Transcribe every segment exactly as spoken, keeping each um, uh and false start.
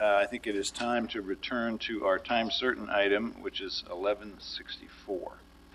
uh, I think it is time to return to our time certain item, which is eleven sixty-four.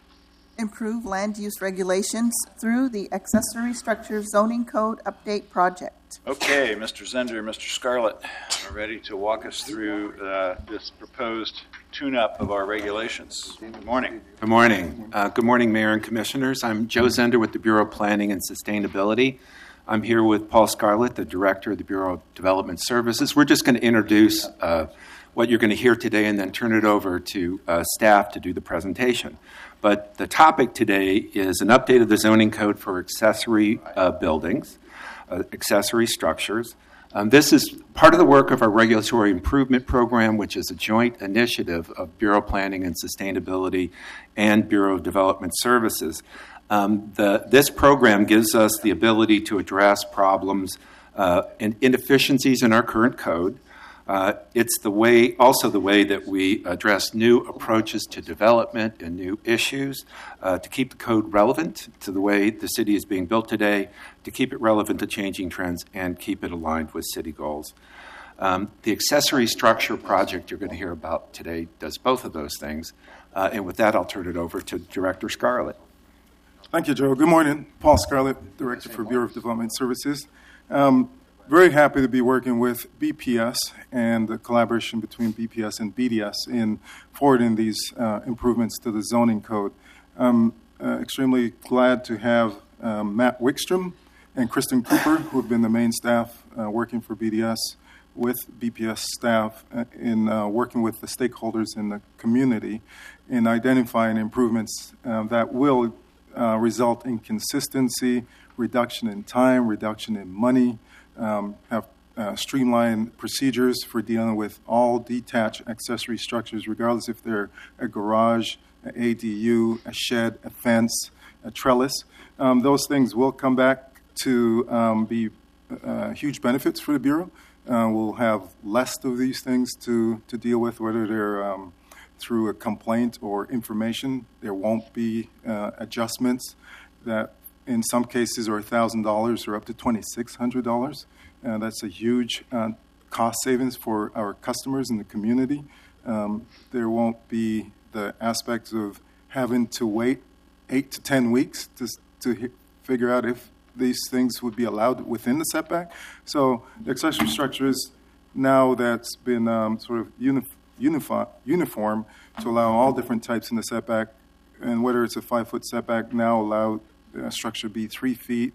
Improve land use regulations through the Accessory Structure Zoning Code Update Project. Okay, Mister Zender and Mister Scarlett are ready to walk us through uh, this proposed tune-up of our regulations. Good morning. Good morning. Uh, good morning, Mayor and Commissioners. I'm Joe Zender with the Bureau of Planning and Sustainability. I'm here with Paul Scarlett, the Director of the Bureau of Development Services. We're just going to introduce uh, what you're going to hear today and then turn it over to uh, staff to do the presentation. But the topic today is an update of the zoning code for accessory uh, buildings, uh, accessory structures. Um, this is part of the work of our Regulatory Improvement Program, which is a joint initiative of Bureau of Planning and Sustainability and Bureau of Development Services. Um, the, this program gives us the ability to address problems uh, and inefficiencies in our current code. Uh, it's the way, also the way that we address new approaches to development and new issues uh, to keep the code relevant to the way the city is being built today, to keep it relevant to changing trends, and keep it aligned with city goals. Um, the accessory structure project you're going to hear about today does both of those things. Uh, and with that, I'll turn it over to Director Scarlett. Thank you, Joe. Good morning. Paul Scarlett, Director for Bureau of Development Services. Um, very happy to be working with B P S and the collaboration between B P S and B D S in forwarding these uh, improvements to the zoning code. I'm uh, extremely glad to have um, Matt Wickstrom and Kristen Cooper, who have been the main staff uh, working for B D S with B P S staff in uh, working with the stakeholders in the community in identifying improvements uh, that will Uh, result in consistency, reduction in time, reduction in money, um, have uh, streamlined procedures for dealing with all detached accessory structures, regardless if they're a garage, an A D U, a shed, a fence, a trellis. Um, those things will come back to um, be uh, huge benefits for the Bureau. Uh, we'll have less of these things to, to deal with, whether they're um, through a complaint or information. There won't be uh, adjustments that in some cases are one thousand dollars or up to two thousand six hundred dollars. Uh, that's a huge uh, cost savings for our customers in the community. Um, there won't be the aspects of having to wait eight to ten weeks to, to h- figure out if these things would be allowed within the setback. So the accessory structures, now that's been um, sort of uniform, Uniform, uniform to allow all different types in the setback, and whether it's a five-foot setback, now allow the structure to be three feet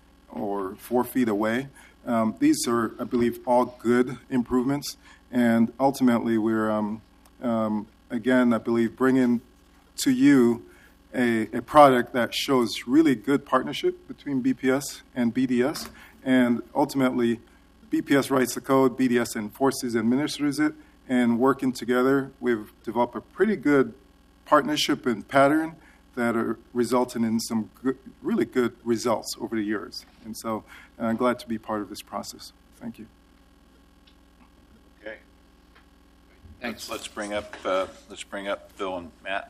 or four feet away. Um, these are, I believe, all good improvements, and ultimately we're, um, um, again, I believe, bringing to you a, a product that shows really good partnership between B P S and B D S, and ultimately B P S writes the code, B D S enforces, administers it, and working together, we've developed a pretty good partnership and pattern that are resulting in some good, really good results over the years. And so uh, I'm glad to be part of this process. Thank you. Okay. Thanks. Let's, let's bring up uh, let's bring up Phil and Matt.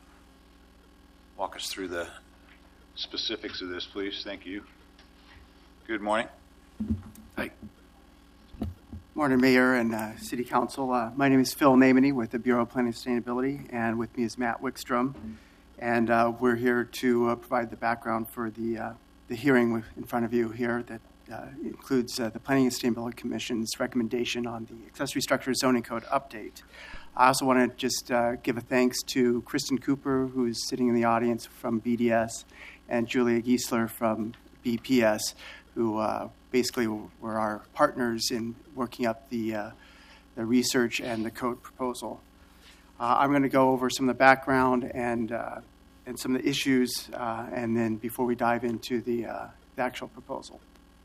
Walk us through the specifics of this, please. Thank you. Good morning. Hi. Morning, Mayor and uh, City Council. Uh, my name is Phil Namany with the Bureau of Planning and Sustainability, and with me is Matt Wickstrom. And uh, we're here to uh, provide the background for the uh, the hearing in front of you here that uh, includes uh, the Planning and Sustainability Commission's recommendation on the Accessory Structure Zoning Code update. I also want to just uh, give a thanks to Kristen Cooper, who's sitting in the audience from B D S, and Julia Giesler from B P S, who uh, basically were our partners in working up the, uh, the research and the code proposal. Uh, I'm going to go over some of the background and uh, and some of the issues, uh, and then before we dive into the, uh, the actual proposal.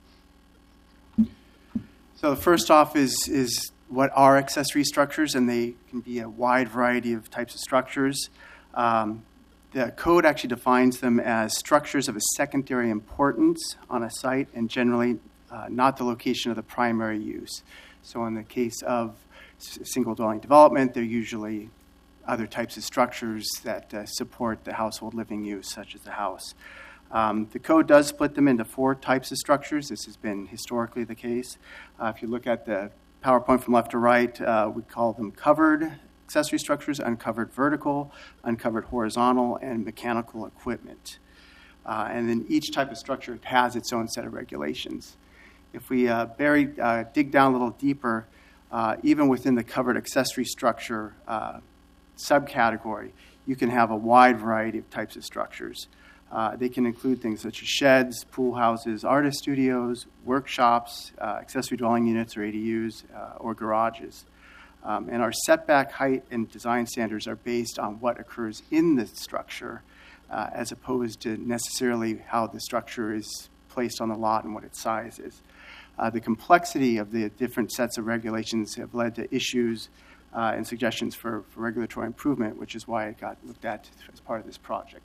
So first off is is what are accessory structures, and they can be a wide variety of types of structures. Um, The code actually defines them as structures of a secondary importance on a site and generally uh, not the location of the primary use. So in the case of s- single-dwelling development, they're usually other types of structures that uh, support the household living use, such as the house. Um, the code does split them into four types of structures. This has been historically the case. Uh, if you look at the PowerPoint from left to right, uh, we call them covered accessory structures, uncovered vertical, uncovered horizontal, and mechanical equipment. Uh, and then each type of structure has its own set of regulations. If we uh, bury, uh, dig down a little deeper, uh, even within the covered accessory structure uh, subcategory, you can have a wide variety of types of structures. Uh, they can include things such as sheds, pool houses, artist studios, workshops, uh, accessory dwelling units or A D Us, uh, or garages. Um, and our setback height and design standards are based on what occurs in the structure uh, as opposed to necessarily how the structure is placed on the lot and what its size is. Uh, the complexity of the different sets of regulations have led to issues uh, and suggestions for, for regulatory improvement, which is why it got looked at as part of this project.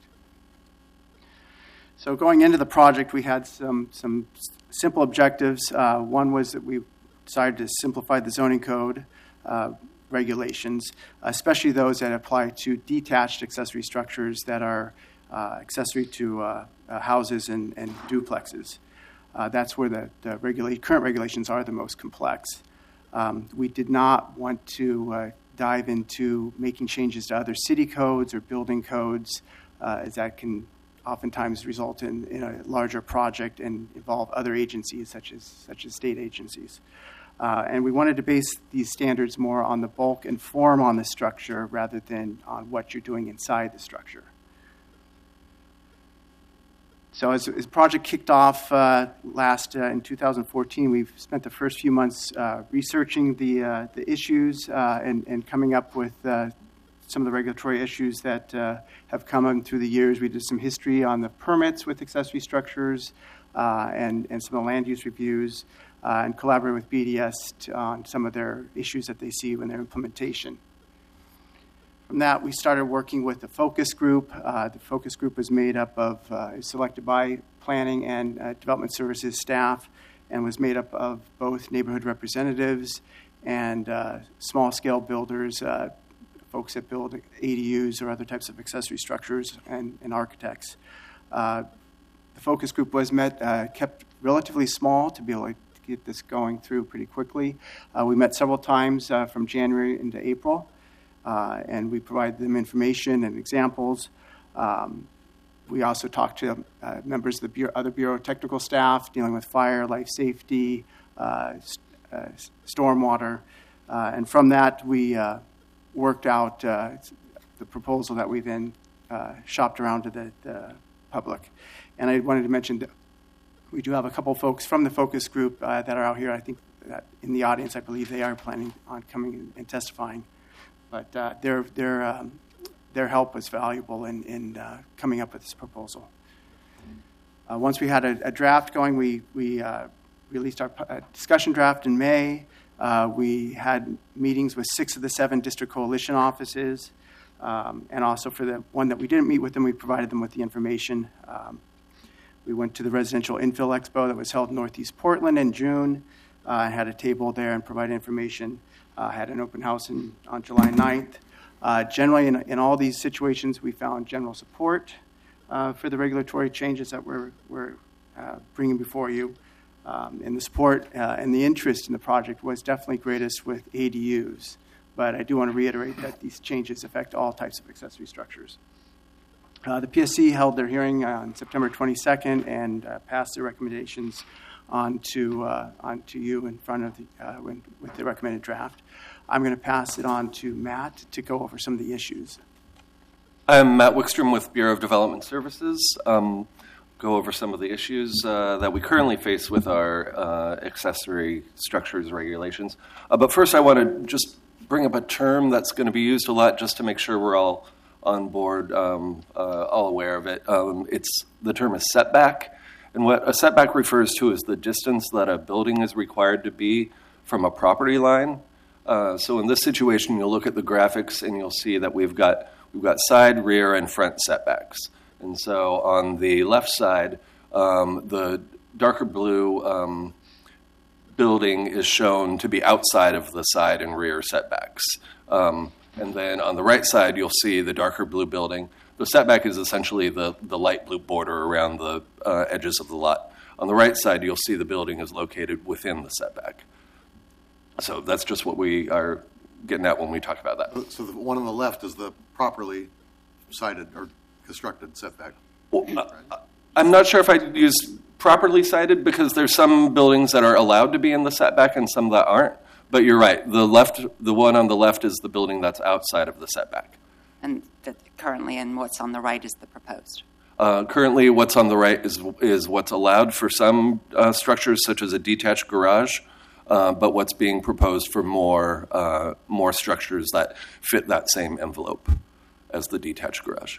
So going into the project, we had some, some simple objectives. Uh, one was that we decided to simplify the zoning code uh, regulations, especially those that apply to detached accessory structures that are uh, accessory to uh, uh, houses and, and duplexes. Uh, that's where the, the regula- current regulations are the most complex. Um, we did not want to uh, dive into making changes to other city codes or building codes, uh, as that can oftentimes result in, in a larger project and involve other agencies such as such as state agencies. Uh, and we wanted to base these standards more on the bulk and form on the structure rather than on what you're doing inside the structure. So as, as the project kicked off uh, last uh, in two thousand fourteen, we've spent the first few months uh, researching the uh, the issues uh, and, and coming up with uh, some of the regulatory issues that uh, have come in through the years. We did some history on the permits with accessory structures uh, and, and some of the land use reviews uh, and collaborated with B D S to, on some of their issues that they see in their implementation. From that, we started working with the focus group. Uh, the focus group was made up of, uh, selected by planning and uh, development services staff and was made up of both neighborhood representatives and uh, small-scale builders, uh, folks that build A D Us or other types of accessory structures, and, and architects. Uh, the focus group was met, uh, kept relatively small to be able to get this going through pretty quickly. Uh, we met several times uh, from January into April. Uh, and we provide them information and examples. Um, we also talk to uh, members of the Bureau, other Bureau technical staff dealing with fire, life safety, uh, st- uh, stormwater. Uh, and from that, we uh, worked out uh, the proposal that we then uh, shopped around to the, the public. And I wanted to mention that we do have a couple folks from the focus group uh, that are out here. I think that in the audience, I believe they are planning on coming and testifying. But uh, their their um, their help was valuable in in uh, coming up with this proposal. Uh, once we had a, a draft going, we we uh, released our uh, discussion draft in May. Uh, we had meetings with six of the seven district coalition offices, um, and also for the one that we didn't meet with them, we provided them with the information. Um, we went to the Residential Infill Expo that was held in Northeast Portland in June. I uh, had a table there and provided information. Uh, had an open house in, on July ninth. Uh, generally, in, in all these situations, we found general support uh, for the regulatory changes that we're, we're uh, bringing before you. Um, and the support uh, and the interest in the project was definitely greatest with A D Us. But I do want to reiterate that these changes affect all types of accessory structures. Uh, the P S C held their hearing on September twenty-second and uh, passed their recommendations on to, uh, on to you in front of the, uh, when, with the recommended draft. I'm going to pass it on to Matt to go over some of the issues. I'm Matt Wickstrom with Bureau of Development Services. Um, go over some of the issues uh, that we currently face with our uh, accessory structures regulations. Uh, but first I want to just bring up a term that's going to be used a lot just to make sure we're all on board, um, uh, all aware of it. Um, it's the term is setback. And what a setback refers to is the distance that a building is required to be from a property line. Uh, so in this situation, you'll look at the graphics and you'll see that we've got we've got side, rear, and front setbacks. And so on the left side, um, the darker blue um, building is shown to be outside of the side and rear setbacks. Um, and then on the right side, you'll see the darker blue building. The setback is essentially the, the light blue border around the uh, edges of the lot. On the right side, you'll see the building is located within the setback. So that's just what we are getting at when we talk about that. So the one on the left is the properly sited or constructed setback. Well, uh, I'm not sure if I'd use properly sited because there's some buildings that are allowed to be in the setback and some that aren't. But you're right. The left, the one on the left is the building that's outside of the setback. And that currently, and what's on the right is the proposed. Uh, currently, what's on the right is is what's allowed for some uh, structures, such as a detached garage. Uh, but what's being proposed for more uh, more structures that fit that same envelope as the detached garage.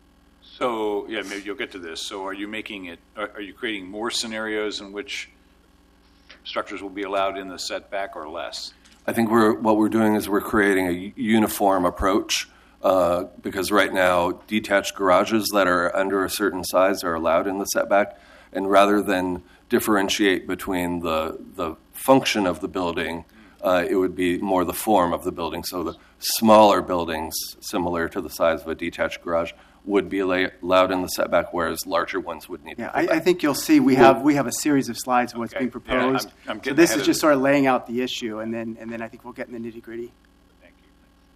So, yeah, maybe you'll get to this. So are you making it, are are you creating more scenarios in which structures will be allowed in the setback or less? I think we're what we're doing is we're creating a uniform approach uh, because right now detached garages that are under a certain size are allowed in the setback, and rather than differentiate between the the function of the building, uh, it would be more the form of the building. So the smaller buildings, similar to the size of a detached garage, would be la- allowed in the setback, whereas larger ones would need. Yeah, to I, I think you'll see we have we have a series of slides of what's Okay. being Yeah, proposed. I'm- I'm so getting this ahead is of just it. sort of laying out the issue, and then and then I think we'll get in the nitty gritty. Thank you.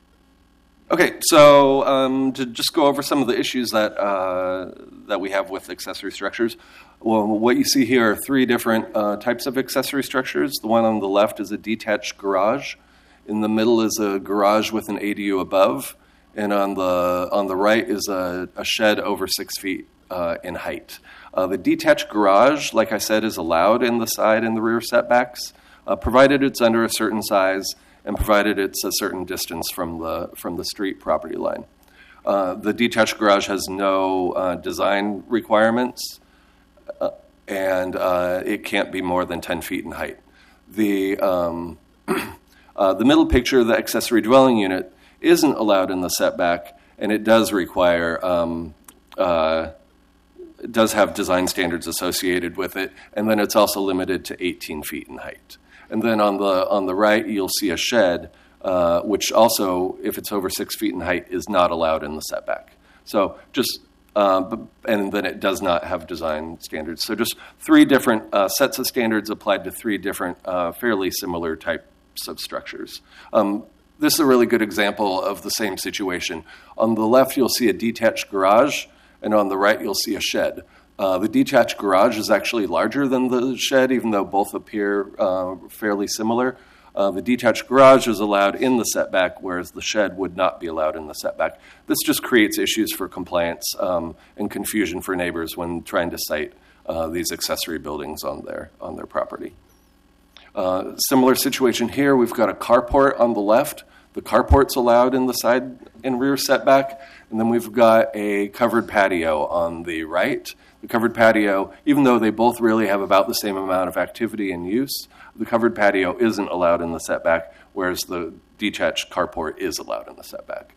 Okay, so um, to just go over some of the issues that uh, that we have with accessory structures. Well, what you see here are three different uh, types of accessory structures. The one on the left is a detached garage. In the middle is a garage with an A D U above, and on the on the right is a, a shed over six feet uh, in height. Uh, the detached garage, like I said, is allowed in the side and the rear setbacks, uh, provided it's under a certain size and provided it's a certain distance from the from the street property line. Uh, the detached garage has no uh, design requirements, uh, and uh, it can't be more than ten feet in height. The um, uh, the middle picture, the accessory dwelling unit, isn't allowed in the setback, and it does require um, uh, it does have design standards associated with it, and then it's also limited to eighteen feet in height. And then on the on the right, you'll see a shed, uh, which also, if it's over six feet in height, is not allowed in the setback. So just, uh, b- and then it does not have design standards. So just three different uh, sets of standards applied to three different, uh, fairly similar types of structures. Um, this is a really good example of the same situation. On the left, you'll see a detached garage, and on the right, you'll see a shed. Uh, the detached garage is actually larger than the shed, even though both appear uh, fairly similar. Uh, the detached garage is allowed in the setback, whereas the shed would not be allowed in the setback. This just creates issues for compliance um, and confusion for neighbors when trying to site uh, these accessory buildings on their on their property. Uh, similar situation here. We've got a carport on the left. The carport's allowed in the side and rear setback, and then we've got a covered patio on the right. The covered patio, even though they both really have about the same amount of activity and use, the covered patio isn't allowed in the setback, whereas the detached carport is allowed in the setback.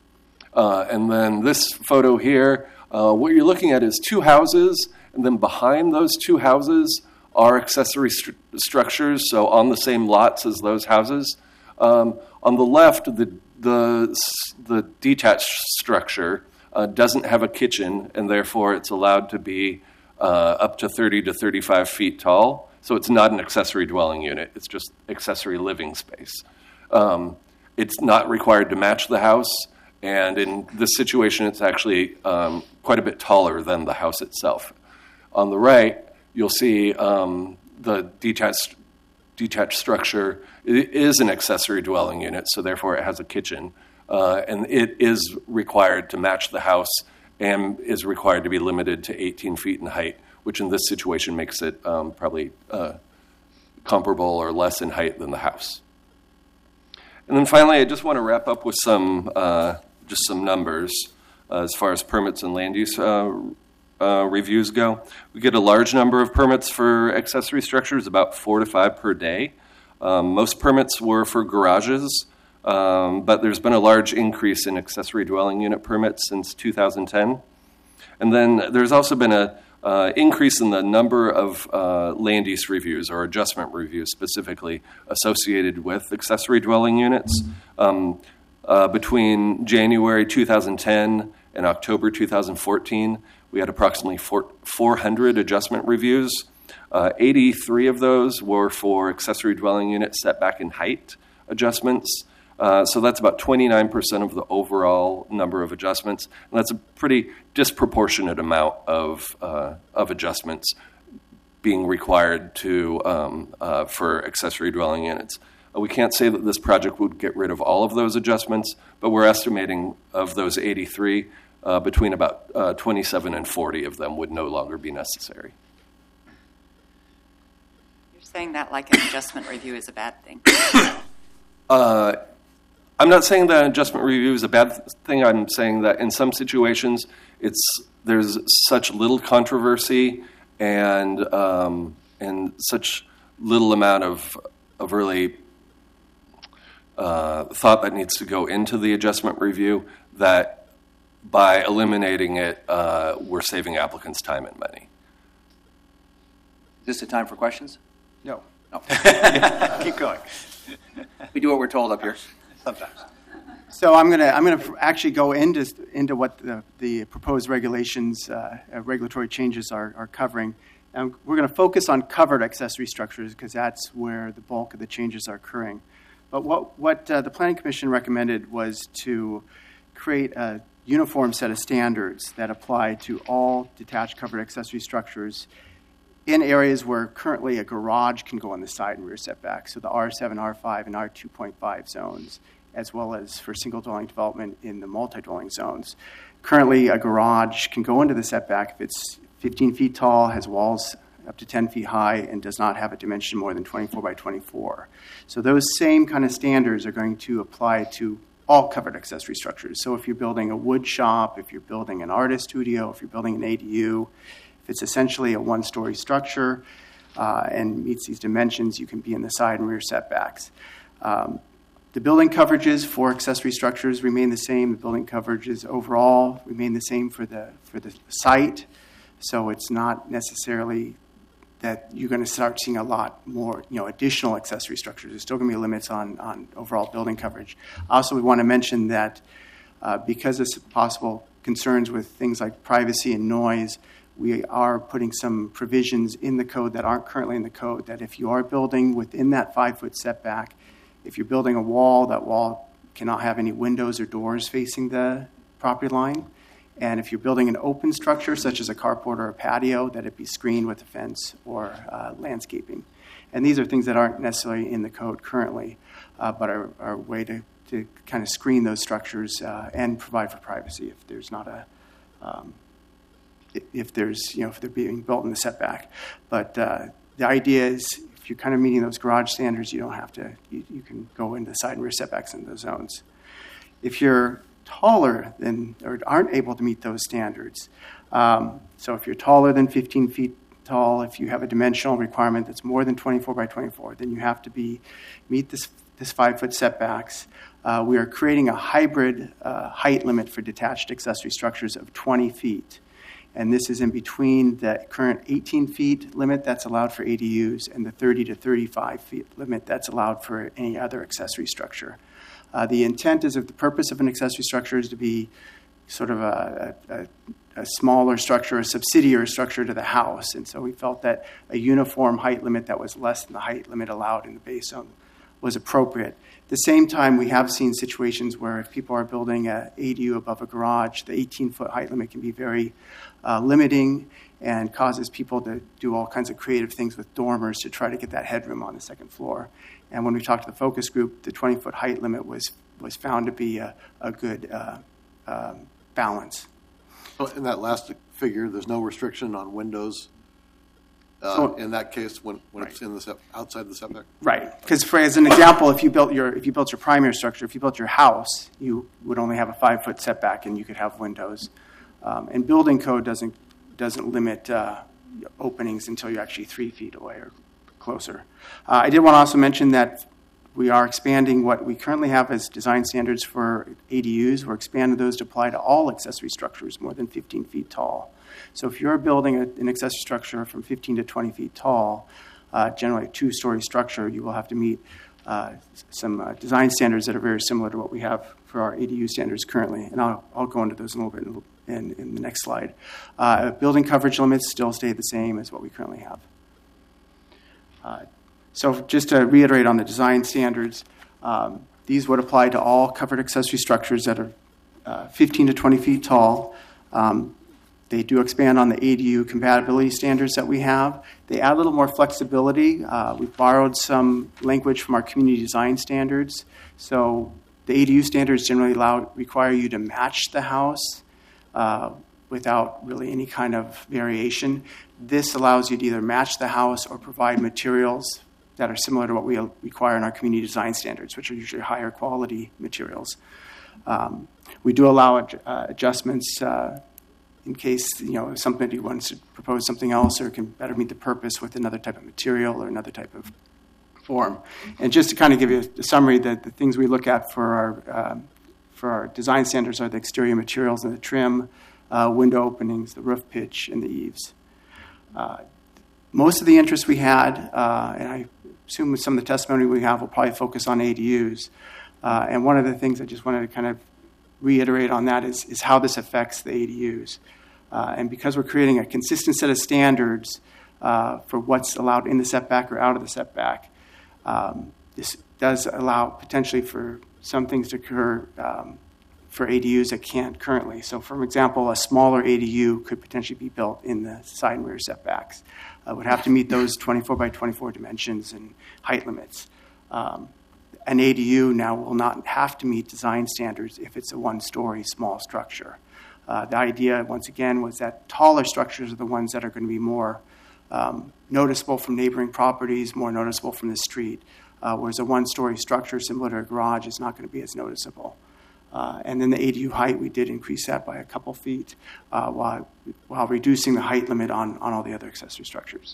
Uh, and then this photo here, uh, what you're looking at is two houses, and then behind those two houses are accessory stru- structures, so on the same lots as those houses. Um, on the left, the, the, the detached structure Uh, doesn't have a kitchen, and therefore it's allowed to be uh, up to thirty to thirty-five feet tall. So it's not an accessory dwelling unit. It's just accessory living space. Um, it's not required to match the house, and in this situation, it's actually um, quite a bit taller than the house itself. On the right, you'll see um, the detached, detached structure. It is an accessory dwelling unit, so therefore it has a kitchen. Uh, and it is required to match the house and is required to be limited to eighteen feet in height, which in this situation makes it um, probably uh, comparable or less in height than the house. And then finally, I just want to wrap up with some uh, just some numbers uh, as far as permits and land use uh, uh, reviews go. We get a large number of permits for accessory structures, about four to five per day. Um, most permits were for garages. Um, but there's been a large increase in accessory dwelling unit permits since two thousand ten. And then there's also been an uh, increase in the number of uh, land use reviews or adjustment reviews specifically associated with accessory dwelling units. Um, uh, between January two thousand ten and October two thousand fourteen, we had approximately four hundred adjustment reviews. Uh, eighty-three of those were for accessory dwelling unit setback and height adjustments. Uh, so that's about twenty-nine percent of the overall number of adjustments. And that's a pretty disproportionate amount of, uh, of adjustments being required to, um, uh, for accessory dwelling units. Uh, we can't say that this project would get rid of all of those adjustments, but we're estimating of those eighty-three, uh, between about uh, twenty-seven and forty of them would no longer be necessary. You're saying that like an adjustment review is a bad thing. Uh, I'm not saying that adjustment review is a bad thing. I'm saying that in some situations, it's there's such little controversy and um, and such little amount of of really uh, thought that needs to go into the adjustment review that by eliminating it, uh, we're saving applicants time and money. Is this a time for questions? No. No. Keep going. We do what we're told up here. Sometimes. So I'm going to I'm going to actually go into into what the, the proposed regulations, uh, uh, regulatory changes are, are covering. And we're going to focus on covered accessory structures because that's where the bulk of the changes are occurring. But what what uh, the Planning Commission recommended was to create a uniform set of standards that apply to all detached covered accessory structures in areas where currently a garage can go on the side and rear setback. So the R seven, R five, and R two point five zones, as well as for single-dwelling development in the multi-dwelling zones. Currently, a garage can go into the setback if it's fifteen feet tall, has walls up to ten feet high, and does not have a dimension more than twenty-four by twenty-four. So those same kind of standards are going to apply to all covered accessory structures. So if you're building a wood shop, if you're building an artist studio, if you're building an A D U, if it's essentially a one-story structure uh, and meets these dimensions, you can be in the side and rear setbacks. Um, The building coverages for accessory structures remain the same. The building coverages overall remain the same for the for the site. So it's not necessarily that you're going to start seeing a lot more, you know, additional accessory structures. There's still going to be limits on, on overall building coverage. Also, we want to mention that uh, because of possible concerns with things like privacy and noise, we are putting some provisions in the code that aren't currently in the code, that if you are building within that five-foot setback, if you're building a wall, that wall cannot have any windows or doors facing the property line. And if you're building an open structure, such as a carport or a patio, that it be screened with a fence or uh, landscaping. And these are things that aren't necessarily in the code currently, uh, but are, are a way to, to kind of screen those structures uh, and provide for privacy if there's not a, um, if there's, you know, if they're being built in the setback. But uh, the idea is, if you're kind of meeting those garage standards, you don't have to, you, you can go into the side and rear setbacks in those zones. If you're taller than, or aren't able to meet those standards, um, so if you're taller than fifteen feet tall, if you have a dimensional requirement that's more than twenty-four by twenty-four, then you have to be, meet this, this five-foot setbacks. Uh, we are creating a hybrid uh, height limit for detached accessory structures of twenty feet. And this is in between the current eighteen feet limit that's allowed for A D Us and the thirty to thirty-five feet limit that's allowed for any other accessory structure. Uh, the intent is that the purpose of an accessory structure is to be sort of a, a, a smaller structure, a subsidiary structure to the house. And so we felt that a uniform height limit that was less than the height limit allowed in the base zone was appropriate. At the same time, we have seen situations where if people are building an A D U above a garage, the eighteen-foot height limit can be very uh, limiting and causes people to do all kinds of creative things with dormers to try to get that headroom on the second floor. And when we talked to the focus group, the twenty-foot height limit was, was found to be a, a good uh, uh, balance. So in that last figure, there's no restriction on windows uh, So- in that case when, when Right. it's in the set, outside the setback? Right, because for as an example, if you built your if you built your primary structure, if you built your house, you would only have a five foot setback, and you could have windows. Um, and building code doesn't doesn't limit uh, openings until you're actually three feet away or closer. Uh, I did want to also mention that we are expanding what we currently have as design standards for A D Us. We're expanding those to apply to all accessory structures more than fifteen feet tall. So if you're building a, an accessory structure from fifteen to twenty feet tall, uh, generally a two-story structure, you will have to meet uh, some uh, design standards that are very similar to what we have for our A D U standards currently. And I'll, I'll go into those in a little bit in, in, in the next slide. Uh, building coverage limits still stay the same as what we currently have. Uh, so just to reiterate on the design standards, um, these would apply to all covered accessory structures that are uh, fifteen to twenty feet tall. Um, They do expand on the A D U compatibility standards that we have. They add a little more flexibility. Uh, we've borrowed some language from our community design standards. So the A D U standards generally allow require you to match the house uh, without really any kind of variation. This allows you to either match the house or provide materials that are similar to what we require in our community design standards, which are usually higher quality materials. Um, we do allow uh, adjustments uh, in case, you know, somebody wants to propose something else or can better meet the purpose with another type of material or another type of form. And just to kind of give you a summary, that the things we look at for our um, for our design standards are the exterior materials and the trim, uh, window openings, the roof pitch, and the eaves. Uh, most of the interest we had, uh, and I assume with some of the testimony we have, will probably focus on A D Us. Uh, and one of the things I just wanted to kind of reiterate on that is, is how this affects the A D Us. Uh, and because we're creating a consistent set of standards uh, for what's allowed in the setback or out of the setback, um, this does allow potentially for some things to occur um, for A D Us that can't currently. So, for example, a smaller A D U could potentially be built in the side and rear setbacks. Uh, would have to meet those twenty-four by twenty-four dimensions and height limits. Um, an A D U now will not have to meet design standards if it's a one-story small structure. Uh, the idea, once again, was that taller structures are the ones that are going to be more um, noticeable from neighboring properties, more noticeable from the street, uh, whereas a one-story structure similar to a garage is not going to be as noticeable. Uh, and then the A D U height, we did increase that by a couple feet uh, while, while reducing the height limit on, on all the other accessory structures.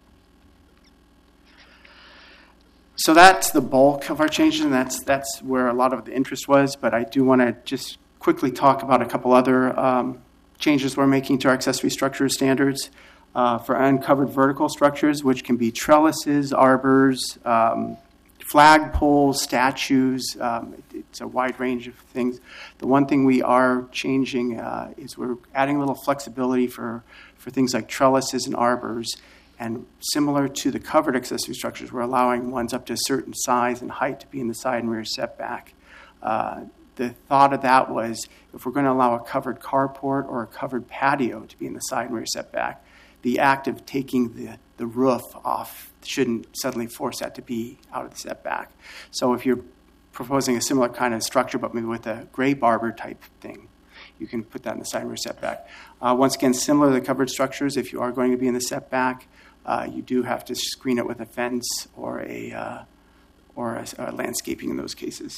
So that's the bulk of our changes, and that's, that's where a lot of the interest was, but I do want to just quickly talk about a couple other um, changes we're making to our accessory structure standards. Uh, for uncovered vertical structures, which can be trellises, arbors, um, flagpoles, statues. Um, it, it's a wide range of things. The one thing we are changing uh, is we're adding a little flexibility for, for things like trellises and arbors. And similar to the covered accessory structures, we're allowing ones up to a certain size and height to be in the side and rear setback. Uh, The thought of that was, if we're going to allow a covered carport or a covered patio to be in the side and rear setback, the act of taking the, the roof off shouldn't suddenly force that to be out of the setback. So if you're proposing a similar kind of structure, but maybe with a grape arbor type thing, you can put that in the side and rear setback. Uh, once again, similar to the covered structures, if you are going to be in the setback, uh, you do have to screen it with a fence or a uh, or a, a landscaping in those cases.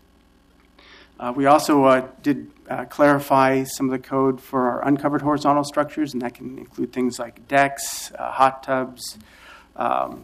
Uh, we also uh, did uh, clarify some of the code for our uncovered horizontal structures, and that can include things like decks, uh, hot tubs, um,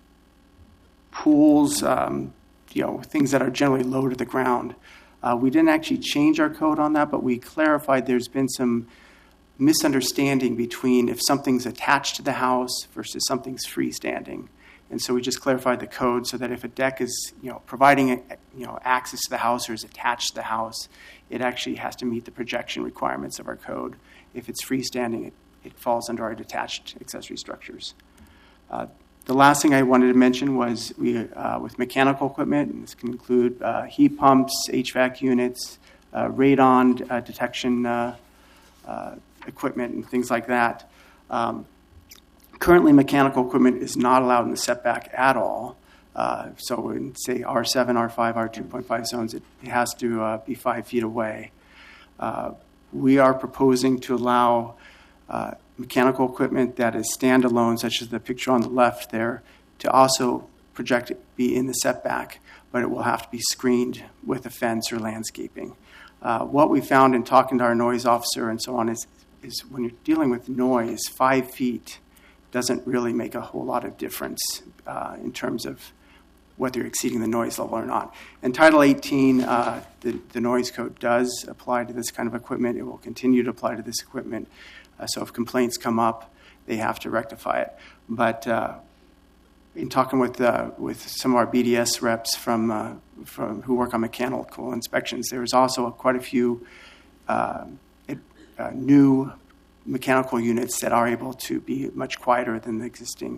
pools, um, you know, things that are generally low to the ground. Uh, we didn't actually change our code on that, but we clarified there's been some misunderstanding between if something's attached to the house versus something's freestanding. And so we just clarified the code so that if a deck is, you know, providing, you know, access to the house or is attached to the house, it actually has to meet the projection requirements of our code. If it's freestanding, it, it falls under our detached accessory structures. Uh, the last thing I wanted to mention was we, uh, with mechanical equipment, and this can include uh, heat pumps, H V A C units, uh, radon uh, detection uh, uh, equipment, and things like that. Um, Currently, mechanical equipment is not allowed in the setback at all. Uh, so in, say, R seven, R five, R two point five zones, it, it has to uh, be five feet away. Uh, we are proposing to allow uh, mechanical equipment that is standalone, such as the picture on the left there, to also project it, be in the setback, but it will have to be screened with a fence or landscaping. Uh, what we found in talking to our noise officer and so on is, is when you're dealing with noise, five feet doesn't really make a whole lot of difference uh, in terms of whether you're exceeding the noise level or not. And Title eighteen, uh, the, the noise code does apply to this kind of equipment. It will continue to apply to this equipment. Uh, so if complaints come up, they have to rectify it. But uh, in talking with uh, with some of our B D S reps from uh, from who work on mechanical inspections, there was also quite a few uh, it, uh, new mechanical units that are able to be much quieter than the existing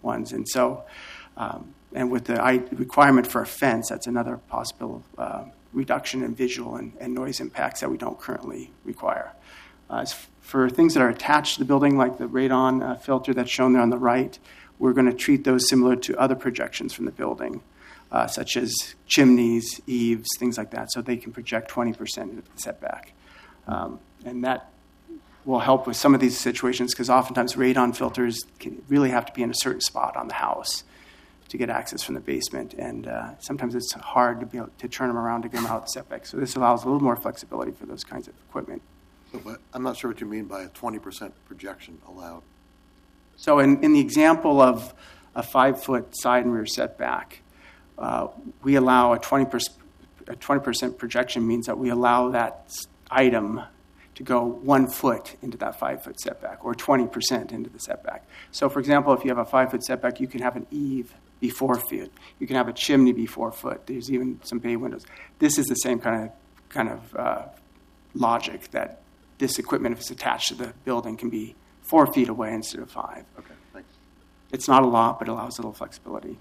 ones. And so, um, and with the I, requirement for a fence, that's another possible uh, reduction in visual and, and noise impacts that we don't currently require. Uh, as f- for things that are attached to the building, like the radon uh, filter that's shown there on the right, we're going to treat those similar to other projections from the building, uh, such as chimneys, eaves, things like that, so they can project twenty percent into the setback. Um, and that will help with some of these situations because oftentimes radon filters can really have to be in a certain spot on the house to get access from the basement. And uh, sometimes it's hard to be able to turn them around to get them out of the setback. So this allows a little more flexibility for those kinds of equipment. So, but I'm not sure what you mean by a twenty percent projection allowed. So in, in the example of a five-foot side and rear setback, uh, we allow a twenty percent, a twenty percent projection means that we allow that item to go one foot into that five-foot setback or twenty percent into the setback. So, for example, if you have a five-foot setback, you can have an eave be four feet. You can have a chimney be four foot. There's even some bay windows. This is the same kind of kind of uh, logic that this equipment, if it's attached to the building, can be four feet away instead of five. Okay, thanks. It's not a lot, but it allows a little flexibility.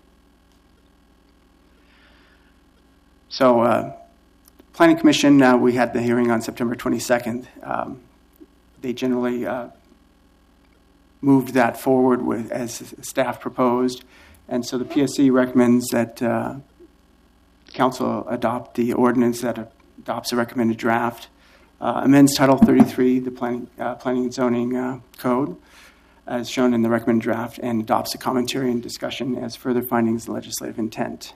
So, uh, Planning Commission, uh, we had the hearing on September twenty-second. Um, they generally uh, moved that forward with as staff proposed. And so the P S C recommends that uh, Council adopt the ordinance that adopts a recommended draft, uh, amends Title thirty-three, the Planning, uh, planning and Zoning uh, Code, as shown in the recommended draft, and adopts a commentary and discussion as further findings of legislative intent.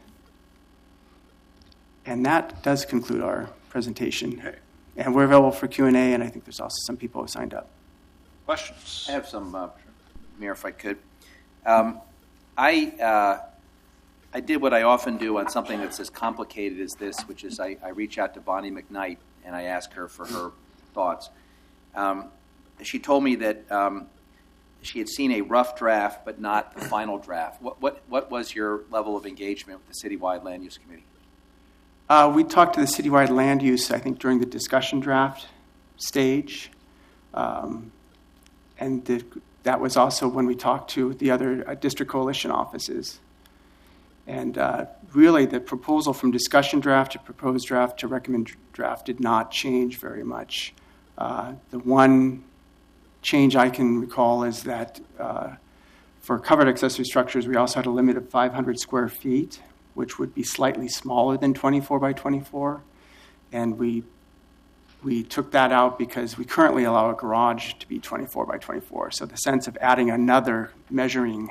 And that does conclude our presentation. Okay. And we're available for Q and A, and I think there's also some people who signed up. Questions? I have some, uh, Mayor, if I could. Um, I uh, I did what I often do on something that's as complicated as this, which is I, I reach out to Bonnie McKnight and I ask her for her thoughts. Um, she told me that um, she had seen a rough draft, but not the final draft. What what what was your level of engagement with the Citywide Land Use Committee? Uh, we talked to the citywide land use, I think, during the discussion draft stage. Um, and the, that was also when we talked to the other uh, district coalition offices. And uh, really, the proposal from discussion draft to proposed draft to recommend draft did not change very much. Uh, the one change I can recall is that uh, for covered accessory structures, we also had a limit of five hundred square feet, which would be slightly smaller than twenty-four by twenty-four. And we we took that out because we currently allow a garage to be twenty-four by twenty-four. So the sense of adding another measuring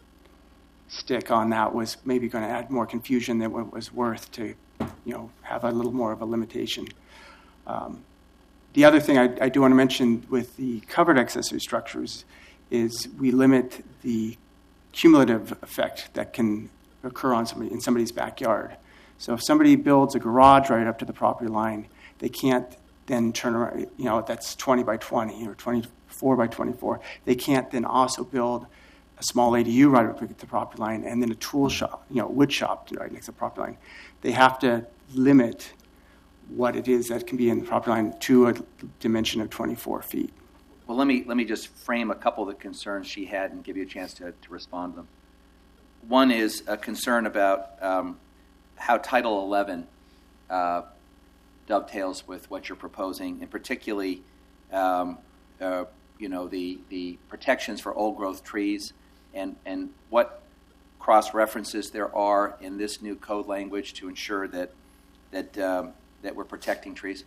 stick on that was maybe going to add more confusion than what was worth to, you know, have a little more of a limitation. Um, the other thing I, I do want to mention with the covered accessory structures is we limit the cumulative effect that can occur on somebody in somebody's backyard. So if somebody builds a garage right up to the property line, they can't then turn around, you know, that's twenty by twenty or twenty-four by twenty-four. They can't then also build a small A D U right up at the property line and then a tool shop, you know, wood shop right next to the property line. They have to limit what it is that can be in the property line to a dimension of twenty-four feet. Well, let me let me just frame a couple of the concerns she had and give you a chance to, to respond to them. One is a concern about um, how Title eleven uh, dovetails with what you're proposing, and particularly, um, uh, you know, the, the protections for old-growth trees, and, and what cross-references there are in this new code language to ensure that that um, that we're protecting trees.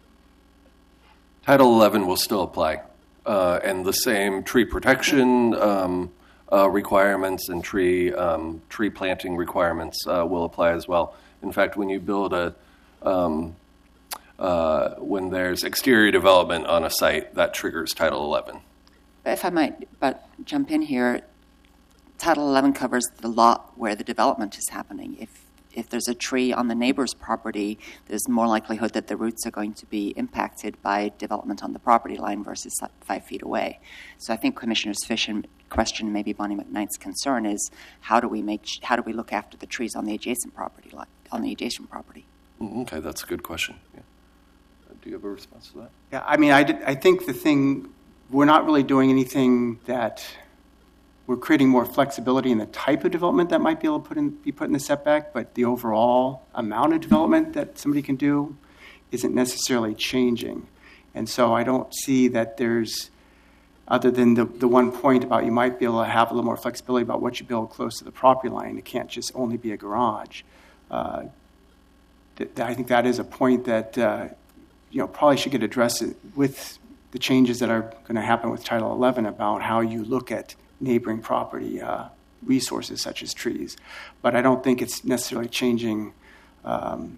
Title eleven will still apply, uh, and the same tree protection um, uh, requirements and tree um, tree planting requirements uh, will apply as well. In fact, when you build a um, uh, when there's exterior development on a site, that triggers Title eleven. If I might but jump in here, Title eleven covers the lot where the development is happening. If if there's a tree on the neighbor's property, there's more likelihood that the roots are going to be impacted by development on the property line versus five feet away. So I think Commissioner Fish's question, maybe Bonnie McKnight's concern, is how do we make how do we look after the trees on the adjacent property line, on the adjacent property? Okay, that's a good question. Yeah. Do you have a response to that? Yeah, I mean, I, did, I think the thing, we're not really doing anything that we're creating more flexibility in the type of development that might be able to put in, be put in the setback, but the overall amount of development that somebody can do isn't necessarily changing. And so I don't see that there's, other than the, the one point about you might be able to have a little more flexibility about what you build close to the property line. It can't just only be a garage. Uh, th- I think that is a point that uh, you know probably should get addressed with the changes that are going to happen with Title eleven about how you look at neighboring property uh, resources such as trees. But I don't think it's necessarily changing um,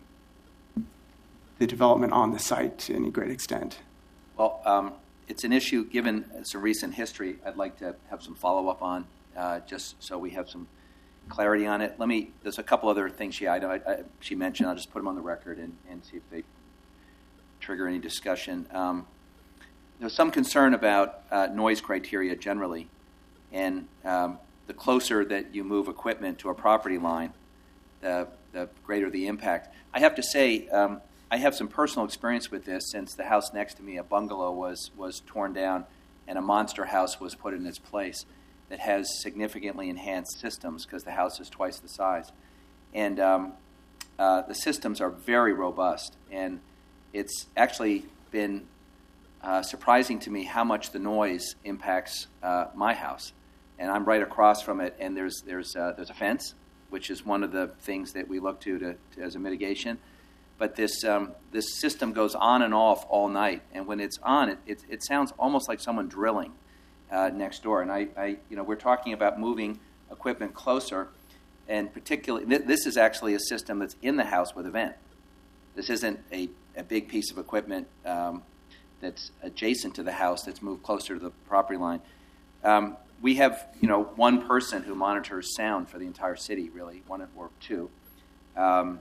the development on the site to any great extent. Well, um, it's an issue, given some recent history, I'd like to have some follow-up on, uh, just so we have some clarity on it. Let me, there's a couple other things she, I, I, she mentioned. I'll just put them on the record and, and see if they trigger any discussion. Um, there's some concern about uh, noise criteria generally, and um, the closer that you move equipment to a property line, the, the greater the impact. I have to say, um, I have some personal experience with this since the house next to me, a bungalow, was, was torn down and a monster house was put in its place that has significantly enhanced systems because the house is twice the size. And um, uh, the systems are very robust. And it's actually been uh, surprising to me how much the noise impacts uh, my house. And I'm right across from it, and there's, there's, uh, there's a fence, which is one of the things that we look to, to, to as a mitigation. But this um, this system goes on and off all night, and when it's on, it it, it sounds almost like someone drilling uh, next door. And I, I, you know, we're talking about moving equipment closer, and particularly th- this is actually a system that's in the house with a vent. This isn't a, a big piece of equipment um, that's adjacent to the house that's moved closer to the property line. Um, we have, you know, one person who monitors sound for the entire city, really, one or two. Um,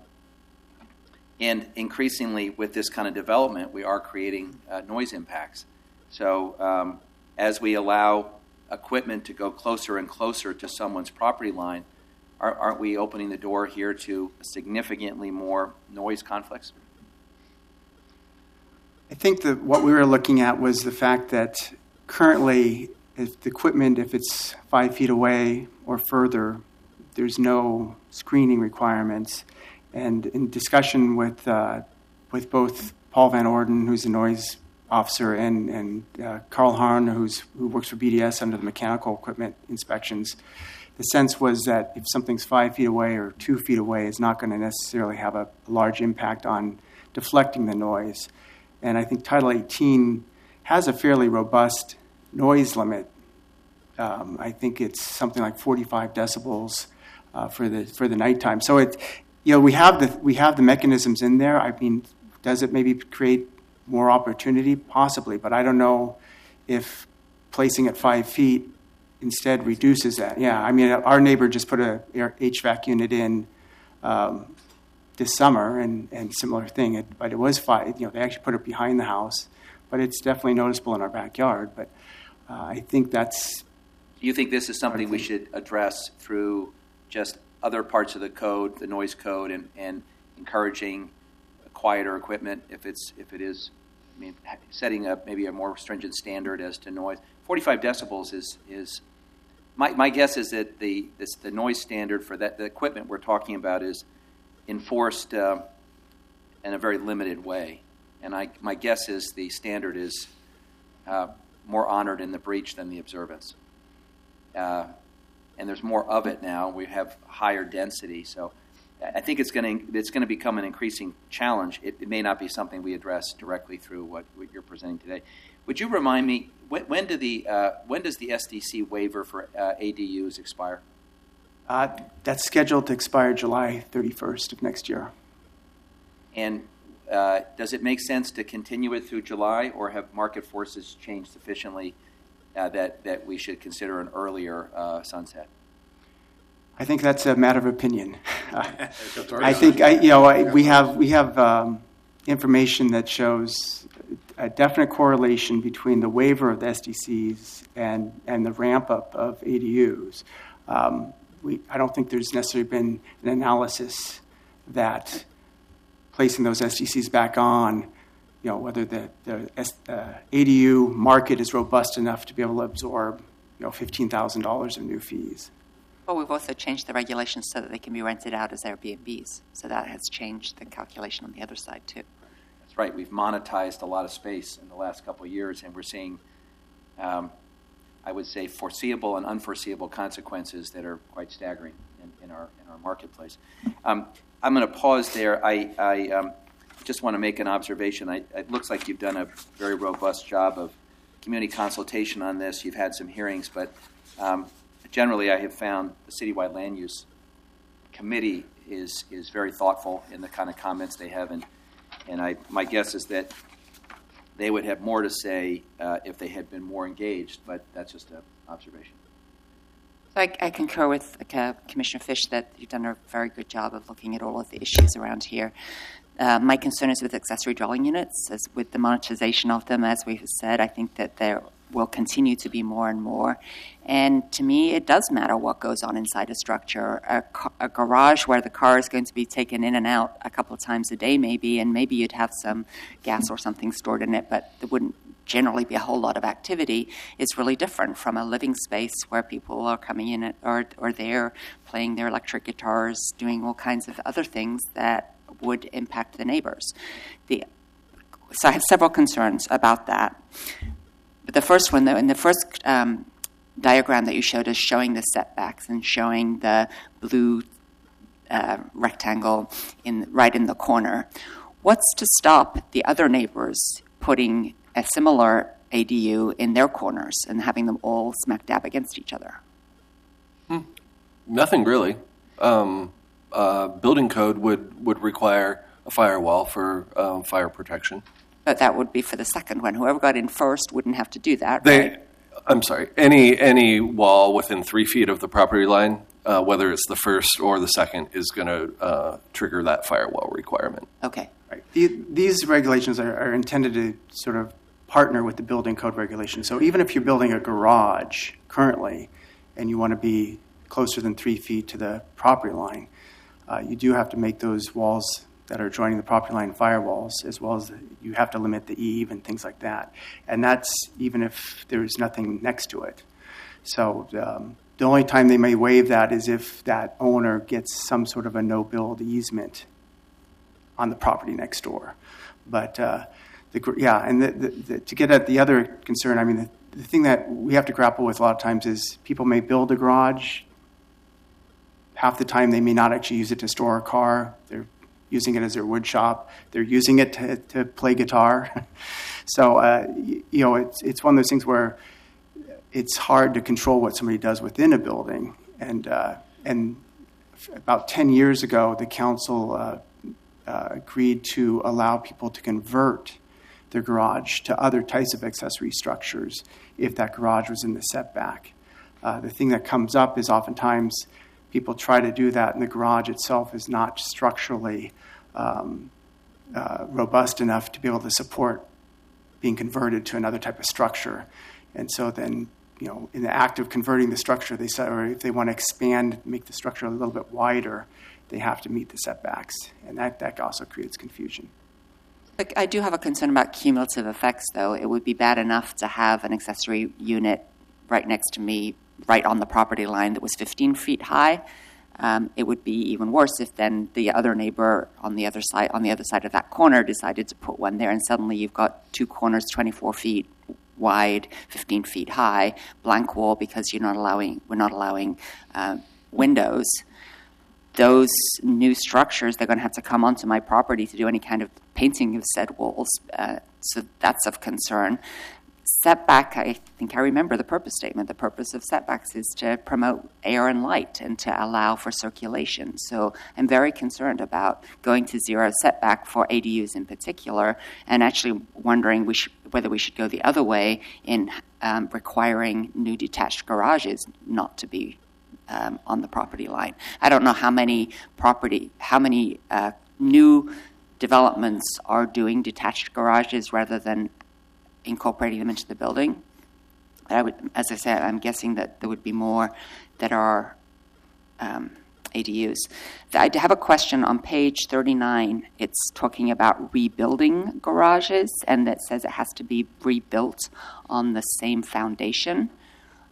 And increasingly, with this kind of development, we are creating uh, noise impacts. So um, as we allow equipment to go closer and closer to someone's property line, are, aren't we opening the door here to significantly more noise conflicts? I think that what we were looking at was the fact that currently, if the equipment, if it's five feet away or further, there's no screening requirements. And in discussion with uh, with both Paul Van Orden, who's a noise officer, and and uh, Carl Harn, who's who works for B D S under the mechanical equipment inspections, the sense was that if something's five feet away or two feet away, it's not going to necessarily have a large impact on deflecting the noise. And I think Title eighteen has a fairly robust noise limit. Um, I think it's something like forty-five decibels uh, for the for the nighttime. So it. You know, we have the we have the mechanisms in there. I mean, does it maybe create more opportunity? Possibly, but I don't know if placing it five feet instead reduces that. Yeah, I mean, our neighbor just put a H V A C unit in um, this summer, and, and similar thing. It, but it was five. You know, they actually put it behind the house, but it's definitely noticeable in our backyard. But uh, I think that's. Do you think this is something we should address through just other parts of the code, the noise code, and, and encouraging quieter equipment if it's if it is, I mean, setting up maybe a more stringent standard as to noise. forty-five decibels is is my my guess is that the this, the noise standard for that the equipment we're talking about is enforced uh, in a very limited way, and I my guess is the standard is uh, more honored in the breach than the observance. Uh, And there's more of it now. We have higher density, so I think it's going to it's going to become an increasing challenge. It, it may not be something we address directly through what, what you're presenting today. Would you remind me when, when do the uh, when does the S D C waiver for uh, A D Us expire? Uh, that's scheduled to expire July thirty-first of next year. And uh, does it make sense to continue it through July, or have market forces changed sufficiently Uh, that, that we should consider an earlier uh, sunset? I think that's a matter of opinion. Uh, I think I, you know I, we have we have um, information that shows a definite correlation between the waiver of the S D Cs and and the ramp up of A D Us. Um, we I don't think there's necessarily been an analysis that placing those S D Cs back on, you know, whether the, the uh, A D U market is robust enough to be able to absorb, you know, fifteen thousand dollars of new fees. Well, we've also changed the regulations so that they can be rented out as Airbnbs. So that has changed the calculation on the other side, too. That's right. We've monetized a lot of space in the last couple of years, and we're seeing, um, I would say, foreseeable and unforeseeable consequences that are quite staggering in, in our in our marketplace. Um, I'm going to pause there. I, I um, just want to make an observation. I, it looks like you've done a very robust job of community consultation on this. You've had some hearings, but um, generally I have found the Citywide Land Use Committee is is very thoughtful in the kind of comments they have, and and I my guess is that they would have more to say uh, if they had been more engaged, but that's just an observation. I, I concur with uh, Commissioner Fish that you've done a very good job of looking at all of the issues around here. Uh, my concern is with accessory dwelling units, as with the monetization of them. As we've said, I think that there will continue to be more and more. And to me, it does matter what goes on inside a structure. A, ca- a garage where the car is going to be taken in and out a couple of times a day, maybe, and maybe you'd have some gas or something stored in it, but there wouldn't generally be a whole lot of activity, is really different from a living space where people are coming in or, or there playing their electric guitars, doing all kinds of other things that would impact the neighbors. The, so I have several concerns about that. But the first one, though, in the first um, diagram that you showed us showing the setbacks and showing the blue uh, rectangle in right in the corner, what's to stop the other neighbors putting a similar A D U in their corners and having them all smack dab against each other? Hmm. Nothing really. Um, uh, building code would, would require a firewall for um, fire protection. But that would be for the second one. Whoever got in first wouldn't have to do that, They, right? I'm sorry. Any any wall within three feet of the property line, uh, whether it's the first or the second, is going to uh, trigger that firewall requirement. Okay. Right. The, these regulations are, are intended to sort of partner with the building code regulations. So even if you're building a garage currently and you want to be closer than three feet to the property line, uh, you do have to make those walls that are joining the property line firewalls, as well as you have to limit the eave and things like that. And that's even if there's nothing next to it. So um, the only time they may waive that is if that owner gets some sort of a no-build easement on the property next door. But uh, the, yeah, and the, the, the, to get at the other concern, I mean, the, the thing that we have to grapple with a lot of times is people may build a garage. Half the time they may not actually use it to store a car. They're using it as their wood shop. They're using it to, to play guitar. so, uh, you, you know, it's it's one of those things where it's hard to control what somebody does within a building. And uh, and about ten years ago, the council uh, uh, agreed to allow people to convert their garage to other types of accessory structures if that garage was in the setback. Uh, the thing that comes up is oftentimes people try to do that, and the garage itself is not structurally um, uh, robust enough to be able to support being converted to another type of structure. And so then, you know, in the act of converting the structure, they say, or if they want to expand, make the structure a little bit wider, they have to meet the setbacks, and that, that also creates confusion. Look, I do have a concern about cumulative effects, though. It would be bad enough to have an accessory unit right next to me, right on the property line, that was fifteen feet high. Um, it would be even worse if then the other neighbor on the other side, on the other side of that corner, decided to put one there, and suddenly you've got two corners, twenty-four feet wide, fifteen feet high, blank wall because you're not allowing, we're not allowing uh, windows. Those new structures, they're going to have to come onto my property to do any kind of painting of said walls. Uh, so that's of concern. Setback, I think I remember the purpose statement. The purpose of setbacks is to promote air and light and to allow for circulation. So I'm very concerned about going to zero setback for A D Us in particular, and actually wondering we should, whether we should go the other way in um, requiring new detached garages not to be um, on the property line. I don't know how many property, how many uh, new developments are doing detached garages rather than incorporating them into the building. I would, as I said, I'm guessing that there would be more that are um, A D Us. I have a question on page thirty-nine. It's talking about rebuilding garages, and that says it has to be rebuilt on the same foundation.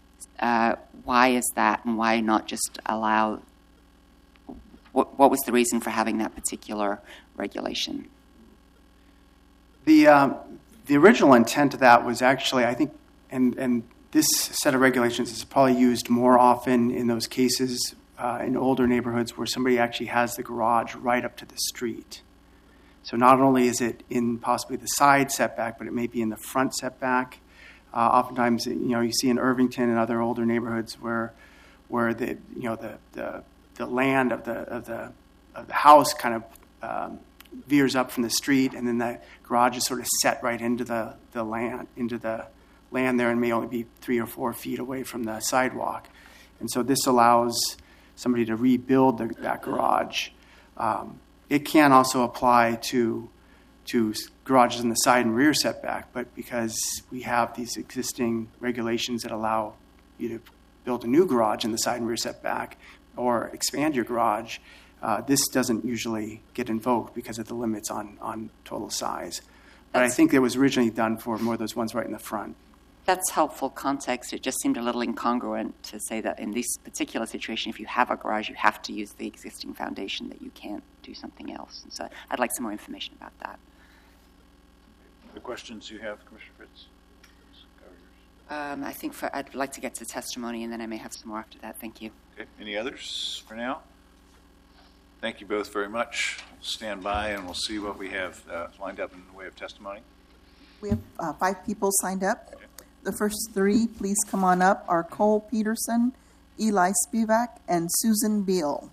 Uh, why is that, and why not just allow? What, what was the reason for having that particular regulation? The um, the original intent of that was actually, I think, and and this set of regulations is probably used more often in those cases uh, in older neighborhoods where somebody actually has the garage right up to the street. So not only is it in possibly the side setback, but it may be in the front setback. Uh, oftentimes, you know, you see in Irvington and other older neighborhoods where, where the you know the the, the land of the of the of the house kind of um, veers up from the street, and then the garage is sort of set right into the the land into the land there, and may only be three or four feet away from the sidewalk. And so this allows somebody to rebuild the, that garage. Um, It can also apply to to garages in the side and rear setback, but because we have these existing regulations that allow you to build a new garage in the side and rear setback or expand your garage, uh, this doesn't usually get invoked because of the limits on, on total size. But That's, I think it was originally done for more of those ones right in the front. That's helpful context. It just seemed a little incongruent to say that in this particular situation, if you have a garage, you have to use the existing foundation, that you can't do something else. And so I'd like some more information about that. The questions you have, Commissioner Fritz? Um, I think for, I'd like to get to testimony, and then I may have some more after that. Thank you. Okay. Any others for now? Thank you both very much. Stand by, and we'll see what we have uh, lined up in the way of testimony. We have uh, five people signed up. Okay. The first three, please come on up, are Cole Peterson, Eli Spivak, and Susan Beal.